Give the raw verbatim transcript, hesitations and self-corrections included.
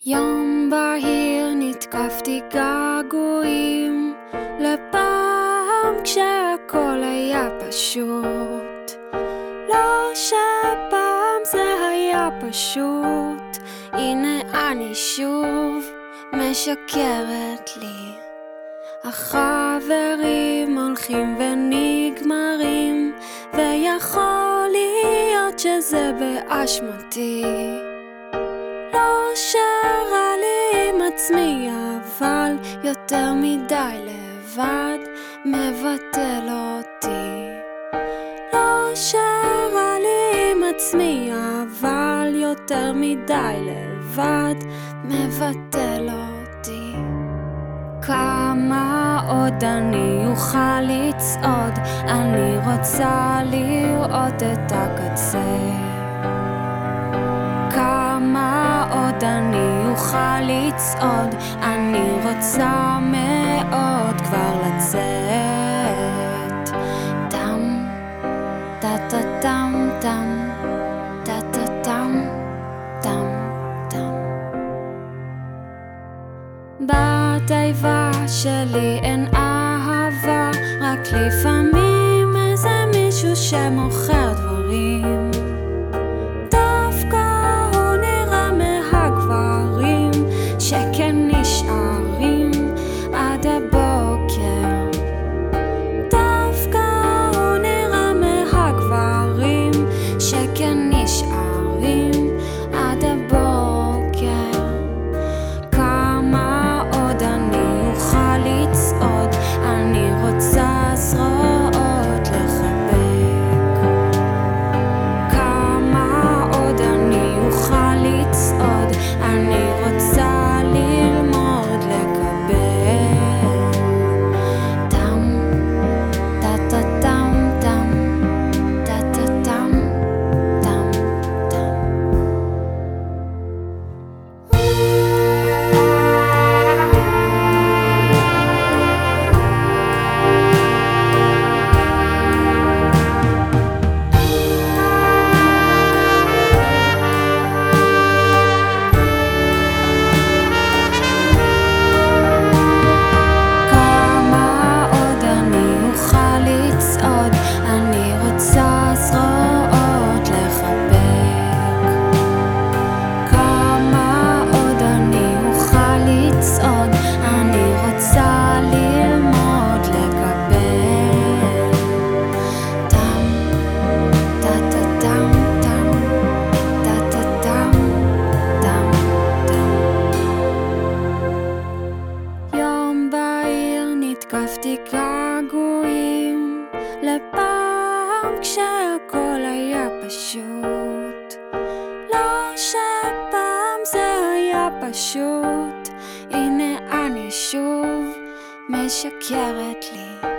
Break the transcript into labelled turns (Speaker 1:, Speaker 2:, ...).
Speaker 1: יום בהיר נתקפתי געגועים לפעם כשהכל היה פשוט. לא שפעם זה היה פשוט, הנה אני שוב משקרת לי. החברים הולכים ונגמרים, ויכול להיות שזה באשמתי. לא שרע לי עם עצמי, אבל יותר מדי לבד מבטל אותי. לא שרע לי עם עצמי, אבל יותר מדי לבד מבטל אותי. כמה עוד אני אוכל לצעוד, אני רוצה לראות את הקצה. כמה עוד אני אוכל לצעוד, אני רוצה מאוד כבר לצאת. טם, טה-טה-טם, טם, טה-טה-טם, טם, טם. בתיבה שלי אין אהבה, רק לפעמים איזה מישהו שמוכר דברים. שכן נשארים עד הבוקר. דווקא הוא נראה מהגברים שכן נשארים עד הבוקר. כמה עוד אני אוכל לצעוד, אני רוצה זרועות לחבק. כמה עוד אני אוכל לצעוד, אני רוצה נתקפתי געגועים לפעם כשהכל היה פשוט. לא שפעם זה היה פשוט, הנה אני שוב משקרת לי.